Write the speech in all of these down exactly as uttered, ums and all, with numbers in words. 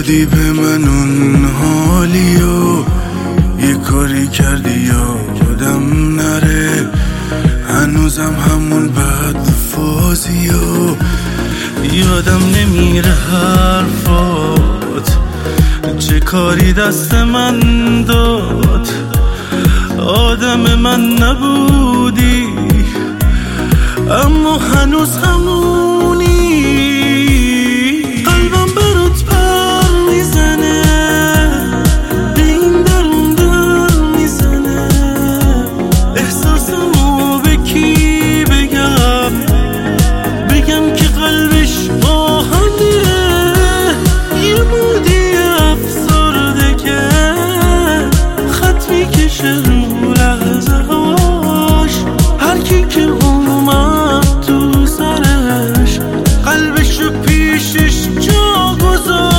دادی به من اون حالیو، یه کاری کردی یادم نره، هنوزم همون بد فازیو یادم نمیره حرفات، چه کاری دست من داد، آدم من نبودی اما هنوز همونی. قلبم برات پر میزنه، به این درون در میزنه، احساسمو به کی بگم، بگم که قلبش آهنه، یه مودی افسرده که خط میکشه رو لحظه هاش، هر کی که اومد تو سرش قلبش رو پیشش جا گذاشت.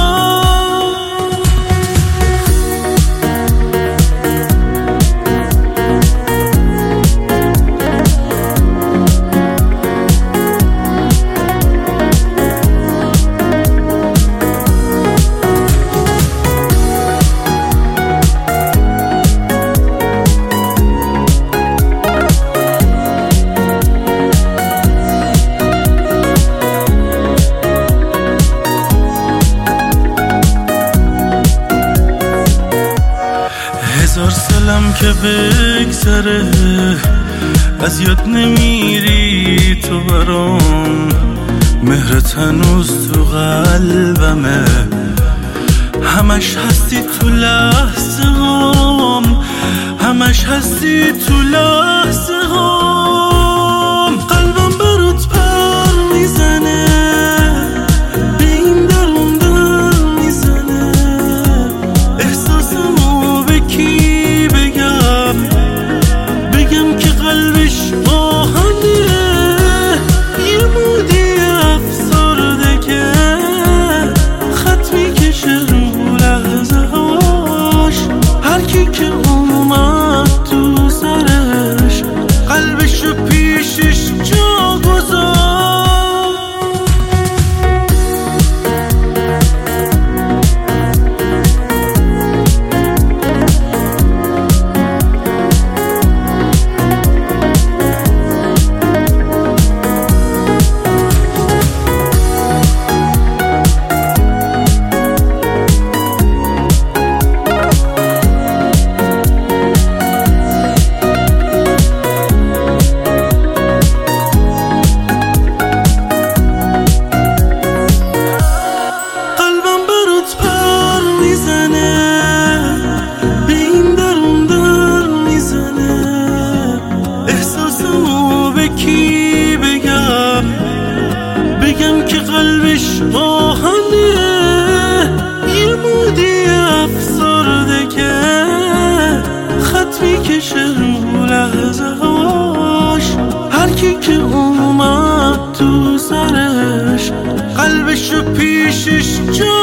هزار سالم که بگذره از یاد نمیری تو برام، مهرت هنوز تو قلبمه، همش هستی تو لحظه هام، همش هستی تو لحظه هام. قلبم برات پر میزنه، به این درون در میزنه، احساسمو به کی بگم، بگم که قلبش آهنه، یه مودی افسرده که خط میکشه رو لحظه هاش، هر کی که اومد تو سرش قلبش رو پیشش جا گذاشت. کی بگم، بگم که قلبش آهنه، یه مودی افسرده که خط میکشه رو لحظه هاش، هر کی که اومد تو سرش قلبش رو پیشش جا